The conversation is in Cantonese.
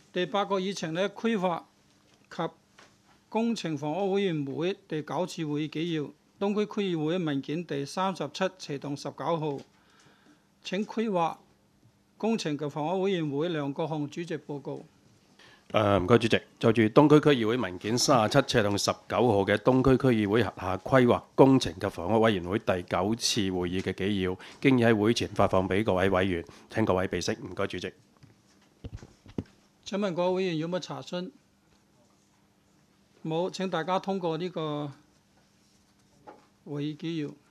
第8個議程呢，規劃及工程房屋委員會第9次會議紀要，東區區議會文件第37斜棟19號。請規劃工程及房屋委員會梁國雄主席報告。 唔該，主席。就住東區區議會文件37斜棟19號嘅東區區議會轄下規劃工程及房屋委員會第9次會議嘅紀要，經已喺會前發放俾各位委員，請各位備悉。唔該，主席。 請問各位委員有冇查詢？冇，請大家通過呢個會議紀要。